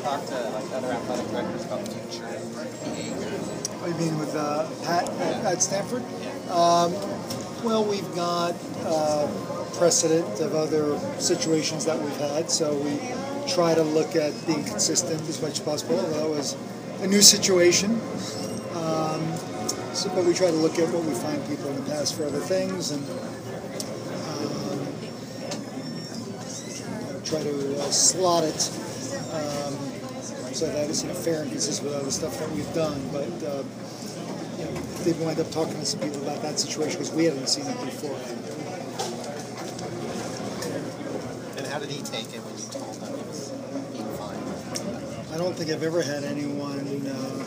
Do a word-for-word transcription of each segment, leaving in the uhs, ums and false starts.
talk to like other athletic directors about future behavior? What do you mean with uh, Pat at, Yeah. at Stanford? Yeah. Um, well, we've got uh, precedent of other situations that we've had, so we try to look at being consistent as much as possible. That was a new situation, um, so, but we try to look at what we find people in the past for other things, and um, try to uh, slot it um, so that it's, you know, fair and consistent with other stuff that we've done. But uh, you know, they wind up talking to some people about that situation because we hadn't seen it before. And how did he take it when you told him he was being fined? I don't think I've ever had anyone uh,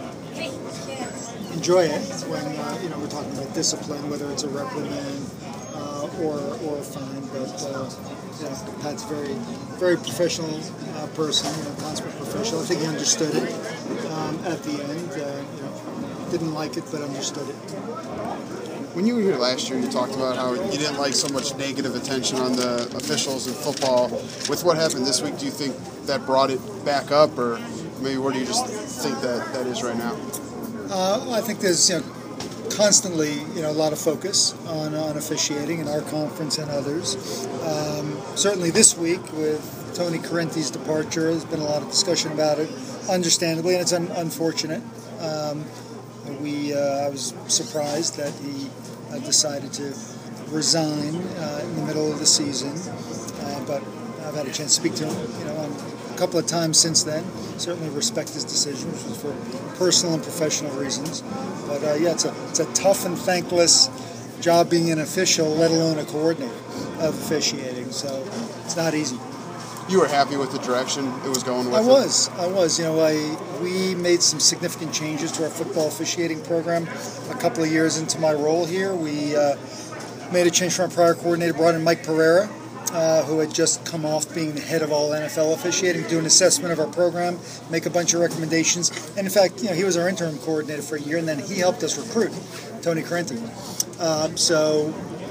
enjoy it when uh, you know we're talking about discipline, whether it's a reprimand uh, or or a fine. But uh, you know, Pat's a very very professional uh, person, you know, consummate professional. I think he understood it um, at the end. Uh, you know, didn't like it, but understood it. When you were here last year, you talked about how you didn't like so much negative attention on the officials in football. With what happened this week, do you think that brought it back up, or maybe where do you just think that that is right now? Uh, I think there's, you know, constantly, you know, a lot of focus on, on officiating in our conference and others. Um, certainly this week with Tony Correnti's departure, there's been a lot of discussion about it, understandably, and it's un- unfortunate. Um, we, uh, I was surprised that he uh, decided to resign uh, in the middle of the season, uh, but I've had a chance to speak to him, you know, on a couple of times since then. Certainly respect his decision, which was for personal and professional reasons. But uh, yeah, it's a it's a tough and thankless job being an official, let alone a coordinator of officiating. So it's not easy. You were happy with the direction it was going with? I was. I was. You know, I we made some significant changes to our football officiating program a couple of years into my role here. We uh, made a change from our prior coordinator, brought in Mike Pereira, Uh, who had just come off being the head of all N F L officiating, do an assessment of our program, make a bunch of recommendations. And in fact, you know, he was our interim coordinator for a year, and then he helped us recruit Tony Correnti. Um, so,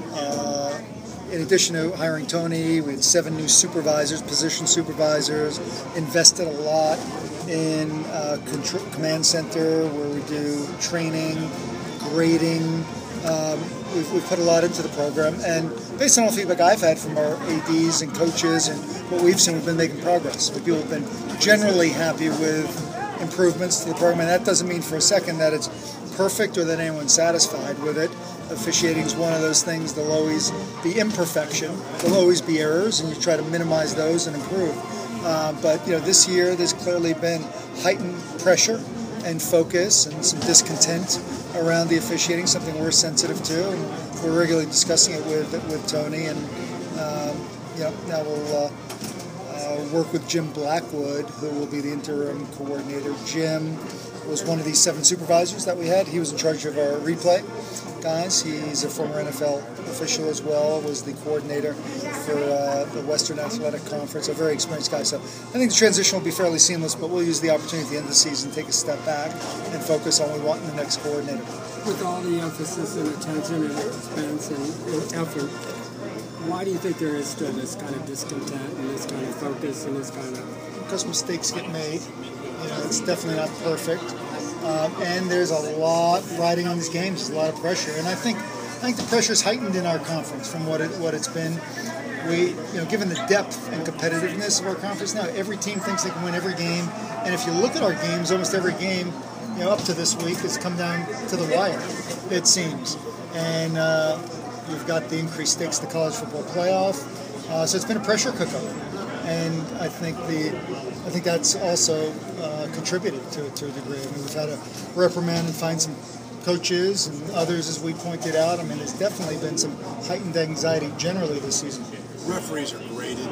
uh, in addition to hiring Tony, we had seven new supervisors, position supervisors, invested a lot in uh, control, command center where we do training, grading. Um, we've, we've put a lot into the program, and based on all the feedback I've had from our A Ds and coaches and what we've seen, we've been making progress. People have been generally happy with improvements to the program, and that doesn't mean for a second that it's perfect or that anyone's satisfied with it. Officiating is one of those things. There'll always be imperfection. There'll always be errors, and you try to minimize those and improve. Uh, but you know, this year there's clearly been heightened pressure and focus and some discontent around the officiating, something we're sensitive to, and we're regularly discussing it with with Tony. And um, you know, now we'll uh, uh, work with Jim Blackwood, who will be the interim coordinator. Jim was one of these seven supervisors that we had. He was in charge of our replay guys. He's a former N F L official as well, was the coordinator for uh, the Western Athletic Conference, a very experienced guy. So I think the transition will be fairly seamless, but we'll use the opportunity at the end of the season to take a step back and focus on what we want in the next coordinator. With all the emphasis and attention and expense and effort, why do you think there is still this kind of discontent and this kind of focus and this kind of... Because mistakes get made. You know, it's definitely not perfect. Um, and there's a lot riding on these games. There's a lot of pressure. And I think I think the pressure is heightened in our conference from what it what it's been. We, you know, given the depth and competitiveness of our conference now, every team thinks they can win every game. And if you look at our games, almost every game, you know, up to this week, has come down to the wire, it seems. And uh, you've got the increased stakes of the college football playoff. Uh, so it's been a pressure cooker. And I think the, I think that's also uh, contributed to, to a degree. I mean, we've had to reprimand and find some coaches and others, as we pointed out. I mean, there's definitely been some heightened anxiety generally this season. Referees are graded.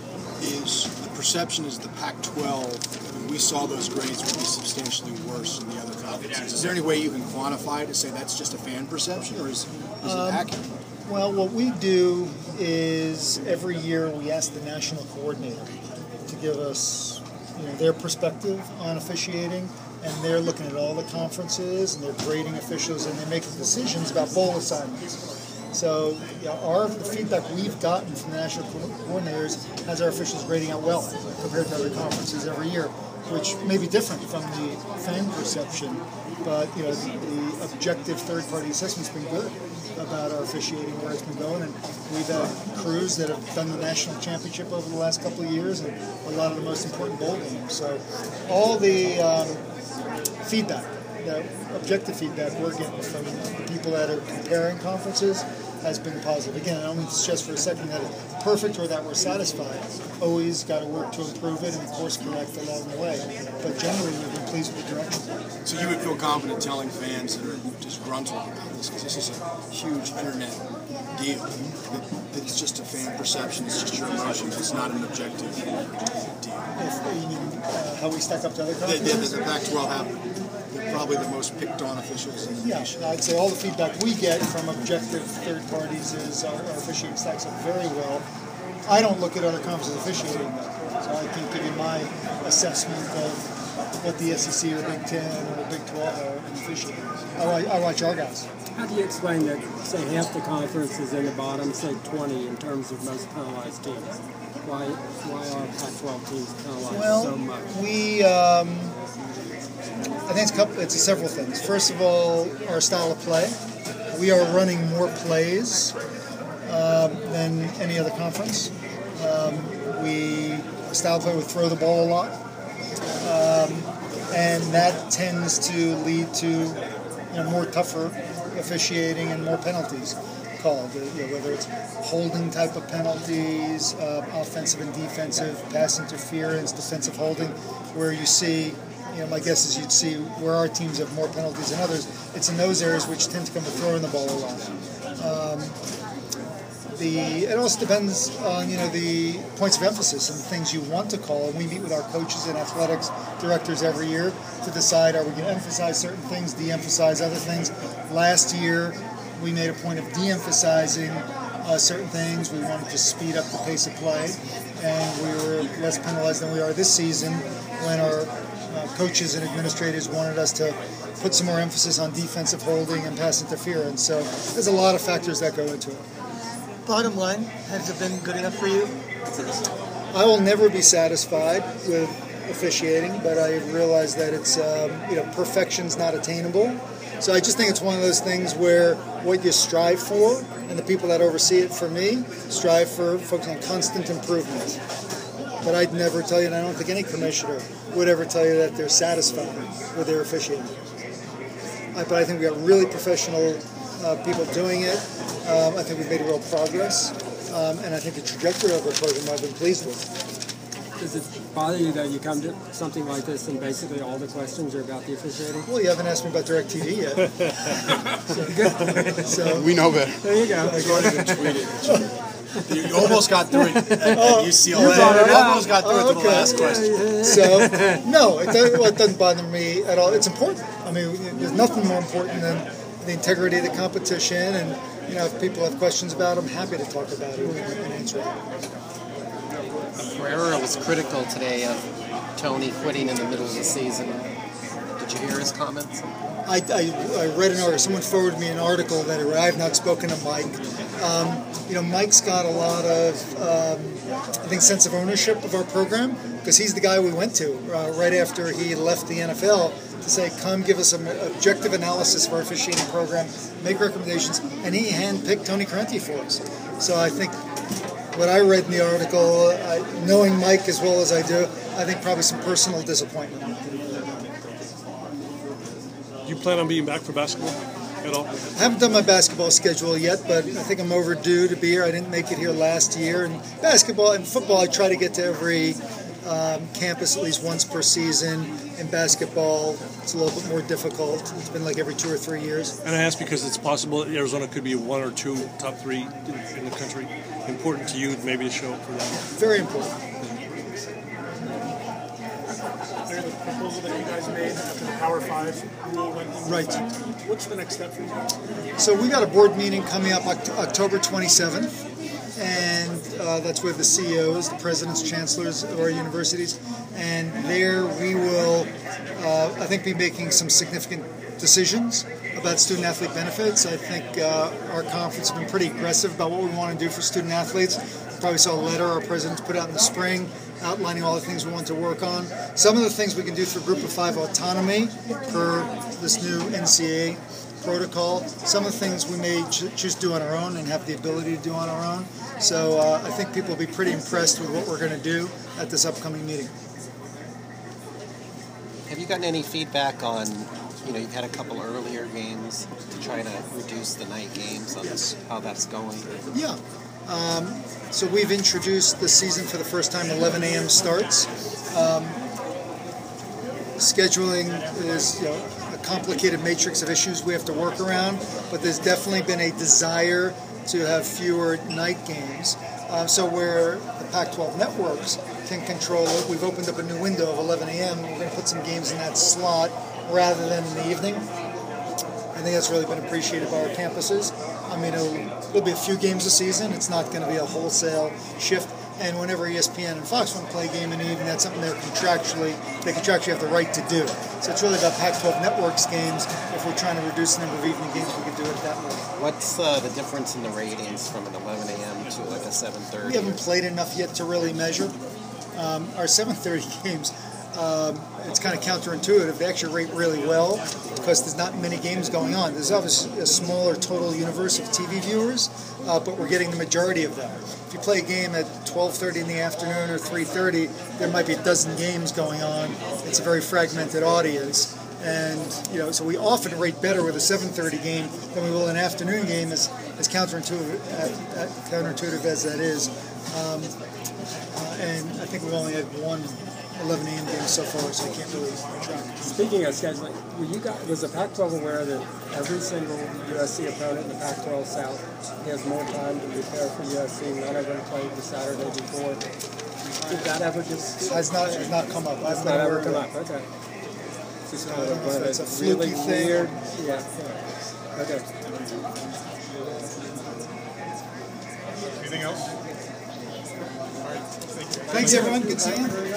Is the perception is the Pac twelve? I mean, we saw those grades would be substantially worse than the other conferences. Is there any way you can quantify it to say that's just a fan perception, or is, is Um, it accurate? Well, what we do is every year we ask the national coordinator to give us, you know, their perspective on officiating, and they're looking at all the conferences and they're grading officials, and they're making decisions about bowl assignments. So you know, our the feedback we've gotten from the national co- coordinators has our officials grading out well compared to other conferences every year, which may be different from the fan perception, but you know the, the objective third-party assessment's been good about our officiating, where it's been going, and we've had crews that have done the national championship over the last couple of years and a lot of the most important bowl games. So all the um, feedback, the objective feedback we're getting from the people that are comparing conferences has been positive. Again, I don't mean to stress for a second that it's perfect or that we're satisfied. Always got to work to improve it and course correct along the way. But generally, we've been pleased with the direction. So you would feel confident telling fans that are disgruntled about this, because this is a huge internet deal. That, that it's just a fan perception, it's just your emotions, it's not an objective deal. If, you mean uh, how we stack up to other The, conferences? the, the Pac twelve have they're probably the most picked on officials in the Yeah, nation. I'd say all the feedback we get from objective third parties is our, our officiating stacks up very well. I don't look at other conferences officiating though, so I can't give you my assessment of what the S E C or Big Ten or the Big twelve are in officiating. I, wa- I watch our guys. How do you explain that, say, half the conference is in the bottom, say twenty in terms of most penalized teams? Why why are Pac twelve teams penalized Well, so much? we, um, I think it's, a couple, it's several things. First of all, our style of play. We are running more plays um, than any other conference. Um, we style of play would throw the ball a lot, um, and that tends to lead to you know more tougher officiating and more penalties called. You know, whether it's holding type of penalties, uh, offensive and defensive, pass interference, defensive holding, where you see. You know, my guess is you'd see where our teams have more penalties than others. It's in those areas which tend to come to throwing the ball a lot. Um, the it also depends on you know the points of emphasis and things you want to call. And we meet with our coaches and athletics directors every year to decide are we going to emphasize certain things, de-emphasize other things. Last year, we made a point of de-emphasizing uh, certain things. We wanted to speed up the pace of play, and we were less penalized than we are this season when our Uh, coaches and administrators wanted us to put some more emphasis on defensive holding and pass interference. So there's a lot of factors that go into it. Bottom line, has it been good enough for you? I will never be satisfied with officiating, but I realize that it's um, you know perfection's not attainable. So I just think it's one of those things where what you strive for, and the people that oversee it for me, strive for focus on constant improvement. But I'd never tell you, and I don't think any commissioner would ever tell you that they're satisfied with their officiating. I, but I think we got really professional uh, people doing it. Um, I think we've made real progress. Um, and I think the trajectory of our program I've been pleased with. Does it bother you that you come to something like this and basically all the questions are about the officiating? Well, you haven't asked me about DirecTV yet. so, so, We know better. There you go. You almost got through it at, at U C L A. You brought it You up. almost got through Oh, it to the okay. last question. So, no, it doesn't, well, it doesn't bother me at all. It's important. I mean, there's nothing more important than the integrity of the competition. And, you know, if people have questions about it, I'm happy to talk about it and answer it. Pereira was critical today of Tony quitting in the middle of the season. Did you hear his comments? I, I, I read an article. Someone forwarded me an article that I have not spoken to Mike. Um, you know, Mike's got a lot of, um, I think, sense of ownership of our program because he's the guy we went to uh, right after he left the N F L to say, come give us an objective analysis of our officiating program, make recommendations, and he handpicked Tony Correnti for us. So I think what I read in the article, I, knowing Mike as well as I do, I think probably some personal disappointment. Do you plan on being back for basketball at all? I haven't done my basketball schedule yet, but I think I'm overdue to be here. I didn't make it here last year. And basketball and football, I try to get to every um, campus at least once per season. In basketball, it's a little bit more difficult. It's been like every two or three years. And I ask because it's possible that Arizona could be one or two top three in the country. Important to you maybe to show up for that. Very important. There's the proposal that you guys made after the Power Five rule went into Right. effect. What's the next step for you? So we got a board meeting coming up Oct- October twenty-seventh, and uh, that's with the C E Os, the presidents, chancellors of our universities, and there we will, uh, I think, be making some significant decisions about student athlete benefits. I think uh, our conference has been pretty aggressive about what we want to do for student athletes. You probably saw a letter our president put out in the spring outlining all the things we want to work on. Some of the things we can do through Group of Five autonomy per this new N C A A protocol. Some of the things we may ch- choose to do on our own and have the ability to do on our own. So uh, I think people will be pretty impressed with what we're going to do at this upcoming meeting. Have you gotten any feedback on, you know, you've had a couple earlier games to try to reduce the night games, on Yes. how that's going? Yeah. Um, so we've introduced the season for the first time, eleven a.m. starts. Um, scheduling is, you know, a complicated matrix of issues we have to work around, but there's definitely been a desire to have fewer night games. Uh, so where the Pac twelve networks can control it, we've opened up a new window of eleven a.m. and we're going to put some games in that slot rather than in the evening. I think that's really been appreciated by our campuses. I mean, it'll, it'll be a few games a season. It's not going to be a wholesale shift. And whenever E S P N and Fox want to play a game in the evening, that's something they're contractually, they contractually have the right to do. So it's really about Pac twelve networks games. If we're trying to reduce the number of evening games, we can do it that way. What's uh, the difference in the ratings from an eleven a.m. to like a seven thirty? We haven't played enough yet to really measure. Um, our seven thirty games, um, it's kind of counterintuitive. They actually rate really well because there's not many games going on. There's obviously a smaller total universe of T V viewers, uh, but we're getting the majority of them. If you play a game at twelve thirty in the afternoon or three thirty, there might be a dozen games going on. It's a very fragmented audience. And, you know, so we often rate better with a seven thirty game than we will an afternoon game, as, as counterintuitive, uh, counterintuitive as that is. Um, uh, and I think we've only had one eleven a.m. game so far, so I can't really track. Speaking of scheduling, were you guys, was the Pac twelve aware that every single U S C opponent in the Pac twelve South has more time to prepare for U S C? None of them played the Saturday before. Did that ever just... Has not, has not come up. Has I've not never ever come heard up, okay. Just I kind don't of know if one of it's a those really fluky thing. weird... Yeah, yeah. Okay. Anything else? Thanks, everyone. Good seeing you.